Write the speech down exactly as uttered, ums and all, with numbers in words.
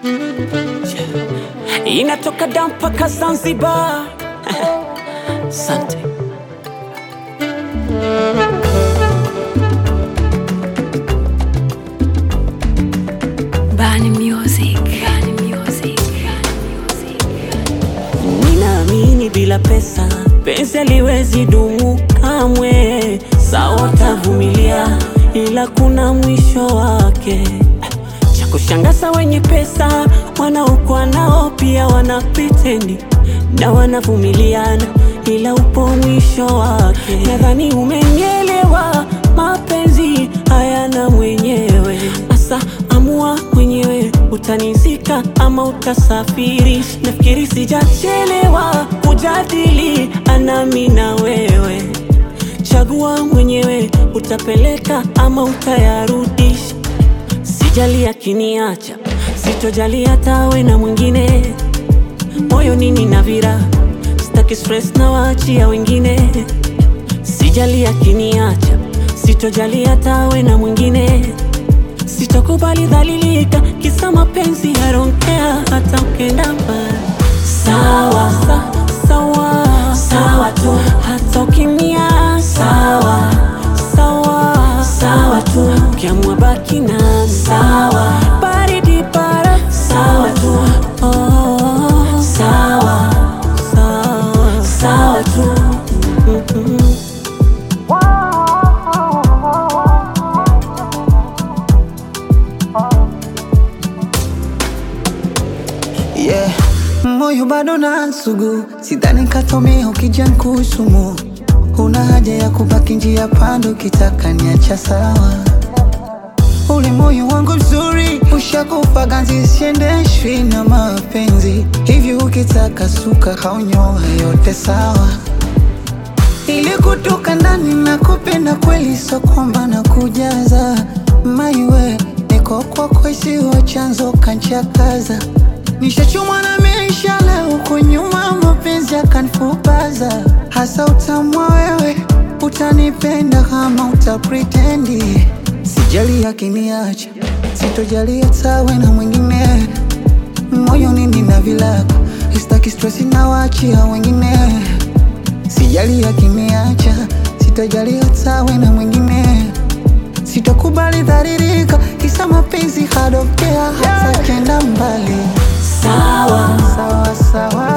Inatoka down paka Zanzibar. Sante. Bani Music, Bani Music, Bani Music. Ninaamini bila pesa penzi haliwezi dumu kamwe. Sawa tavumilia ila kuna mwisho wake. Cha kushangaza wenye pesa wanaokuwa nao pia wana pretendi na wanavumiliana ila upo mwisho wake. Nadhani umenielewa, mapenzi hayana mwenyewe. Asa amua mwenyewe, utanizika ama utasafiri. Nafikiri sijachelewa kujadili anami na wewe. Chagua mwenyewe, utapeleka ama utayarudisha. Sijali akiniacha, sitojali hata we na mwingine. Moyo nini na vira, sitaki stress na waachia wengine. Sijali akiniacha, sitojali hata we na mwingine. Sitokubali dhalilika, kisa mapenzi I don't care, hata ukenda mbali. Sawa, sa, sawa, sawa tu, hata ukiniacha. Sawa, sawa, sawa tu, ukiamua baki nami. Sawa, baridi para. Sawa tu, oh, sawa, sawa, sawa tu. Mm-hmm. Yeah, moyo bado na sugu, sidhani katomea ukija nkusumu. Huna haja ya kubaki njia panda, ukitaka niacha sawa. Ule moyo wangu mzuri ushakufa ganzi, siendeshwi na mapenzi. Hivi ukitaka suka haunyoa yote sawa. Ili kutoka ndani na kupenda kweli, so kwamba na kujaza. Maiwe, niko kwako isiwe chanzo kanchakaza. Nishachumwa na maisha leo kunyuma, mapenzi yakanifubaza. Hasa utamwa wewe, utanipenda kama utapretendi. Sijali akiniacha, sitojali hata we na mwingine. Moyo nini na vilaka, sitaki stress na waachia wengine. Sijali akiniacha, sitojali hata we na mwingine. Sitokubali dharirika, kisa mapenzi hadokea hata kenda mbali. Sawa, sawa, sawa.